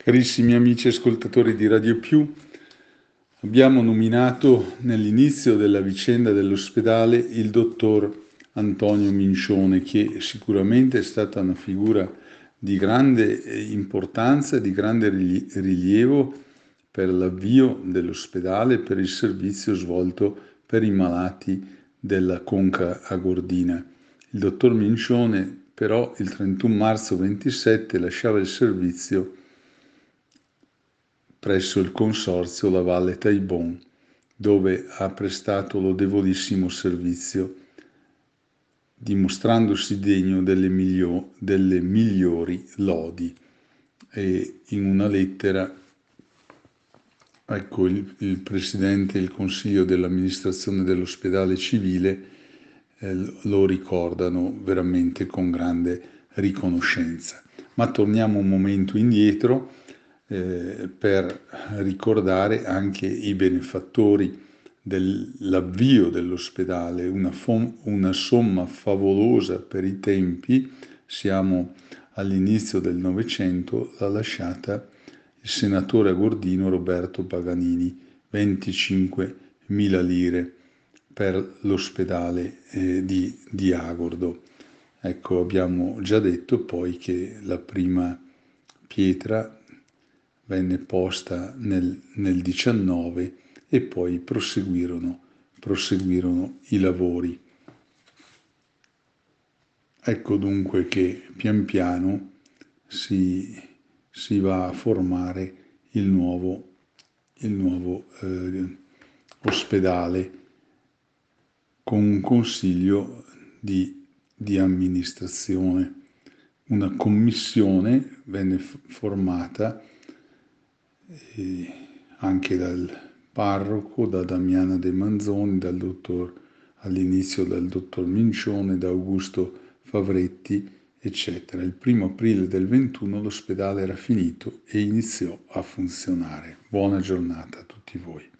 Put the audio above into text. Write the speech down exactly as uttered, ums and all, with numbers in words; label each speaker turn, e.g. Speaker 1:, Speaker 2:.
Speaker 1: Carissimi amici ascoltatori di Radio Più, abbiamo nominato nell'inizio della vicenda dell'ospedale il dottor Antonio Mincione, che sicuramente è stata una figura di grande importanza e di grande rilievo per l'avvio dell'ospedale e per il servizio svolto per i malati della Conca Agordina. Il dottor Mincione però il trentuno marzo ventisette lasciava il servizio presso il consorzio La Valle Taibon, dove ha prestato lodevolissimo servizio, dimostrandosi degno delle, miglio- delle migliori lodi. E in una lettera, ecco, il, il Presidente e il Consiglio dell'amministrazione dell'ospedale civile eh, lo ricordano veramente con grande riconoscenza. Ma torniamo un momento indietro eh, per ricordare anche i benefattori dell'avvio dell'ospedale, una, una somma favolosa per i tempi, siamo all'inizio del Novecento, l'ha lasciata il senatore agordino Roberto Paganini, venticinquemila lire per l'ospedale eh, di, di Agordo. Ecco, abbiamo già detto poi che la prima pietra venne posta nel, nel diciannove e poi proseguirono, proseguirono i lavori. Ecco dunque che pian piano si, si va a formare il nuovo, il nuovo eh, ospedale con un consiglio di, di amministrazione. Una commissione venne formata eh, anche dal parroco, da Damiana De Manzoni, dal dottor, all'inizio dal dottor Mincione, da Augusto Favretti, eccetera. Il primo aprile del ventuno l'ospedale era finito e iniziò a funzionare. Buona giornata a tutti voi.